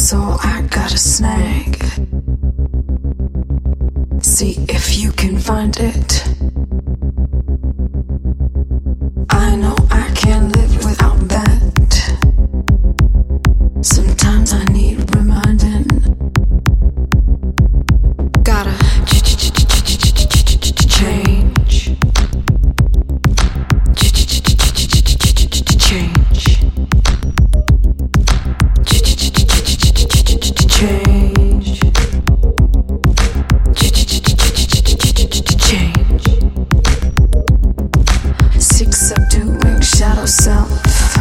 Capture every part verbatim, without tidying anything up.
soul, I got a snag. See if you can find it. I know I can't live without that. Sometimes I need reminding. Gotta change. Change. Change. Change. Sick subduing shadow self.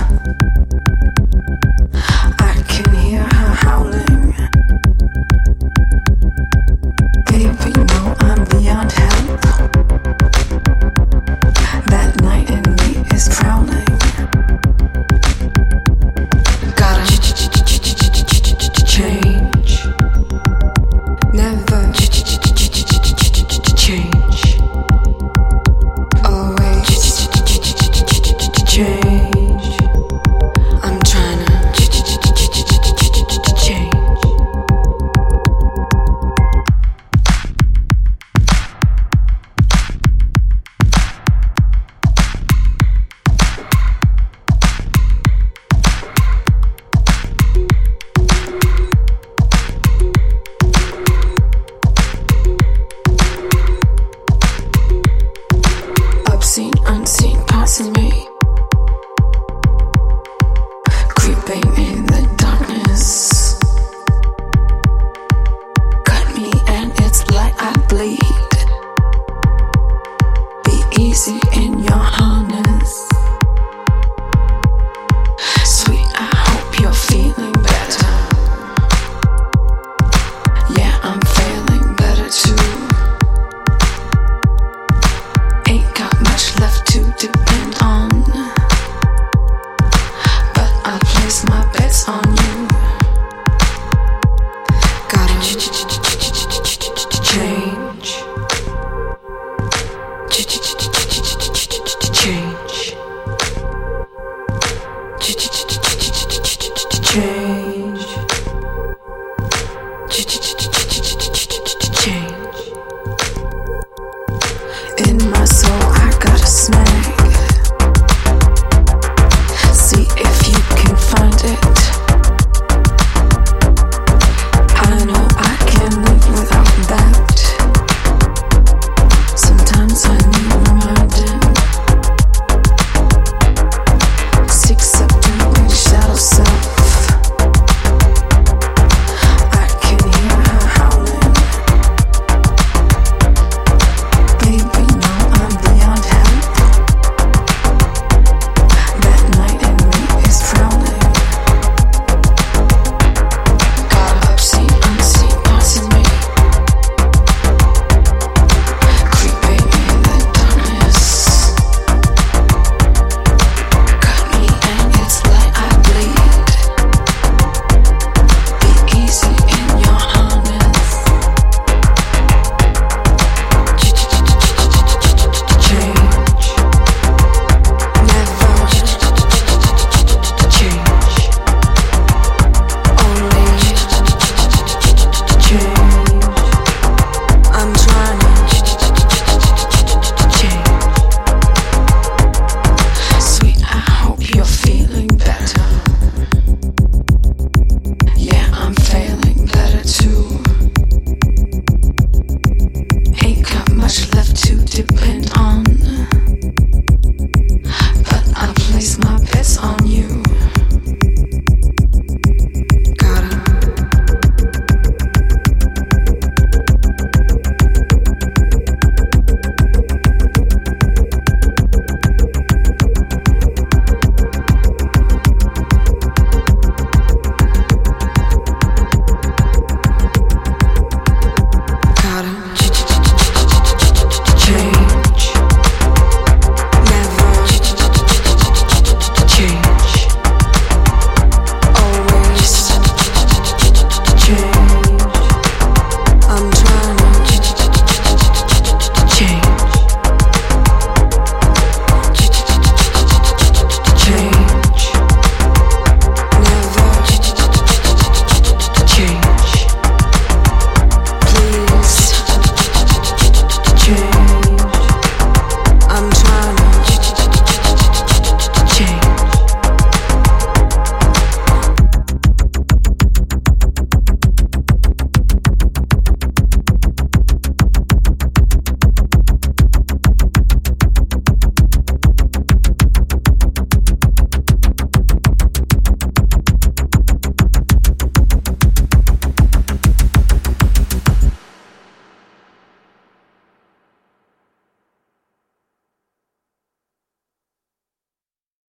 I can hear her howling. Baby, no, I'm beyond help. That night in me is prowling. Gotta change. Never change. Always change. I'm trying to change. Obscene, unseen, passing me. Creeping in the darkness. Cut me and it's like I bleed. Be easy in your harness. Sweet, I hope you're feeling better. Yeah, I'm feeling better too. Ain't got much left to depend on, but I'll place my bets on you. Gotta change. Change. Change. Change. In my soul, I got a snag.